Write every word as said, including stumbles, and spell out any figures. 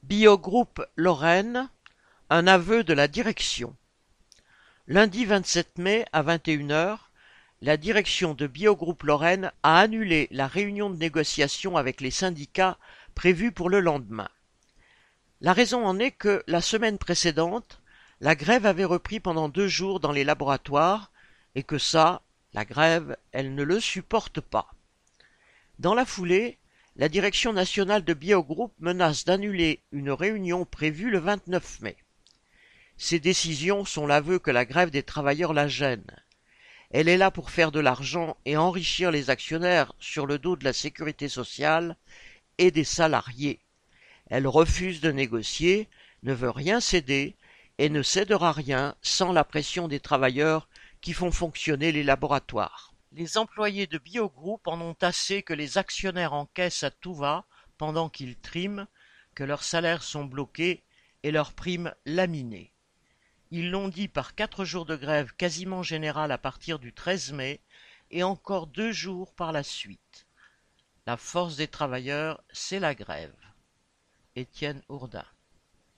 Biogroupe Lorraine, un aveu de la direction. Lundi vingt-sept mai à vingt et une heures, la direction de Biogroupe Lorraine a annulé la réunion de négociation avec les syndicats prévue pour le lendemain. La raison en est que, la semaine précédente, la grève avait repris pendant deux jours dans les laboratoires et que ça, la grève, elle ne le supporte pas. Dans la foulée, la direction nationale de Biogroupe menace d'annuler une réunion prévue le vingt-neuf mai. Ces décisions sont l'aveu que la grève des travailleurs la gêne. Elle est là pour faire de l'argent et enrichir les actionnaires sur le dos de la sécurité sociale et des salariés. Elle refuse de négocier, ne veut rien céder et ne cédera rien sans la pression des travailleurs qui font fonctionner les laboratoires. Les employés de Biogroupe en ont assez que les actionnaires encaissent à tout va pendant qu'ils triment, que leurs salaires sont bloqués et leurs primes laminées. Ils l'ont dit par quatre jours de grève quasiment générale à partir du treize mai et encore deux jours par la suite. La force des travailleurs, c'est la grève. Étienne Hourdin.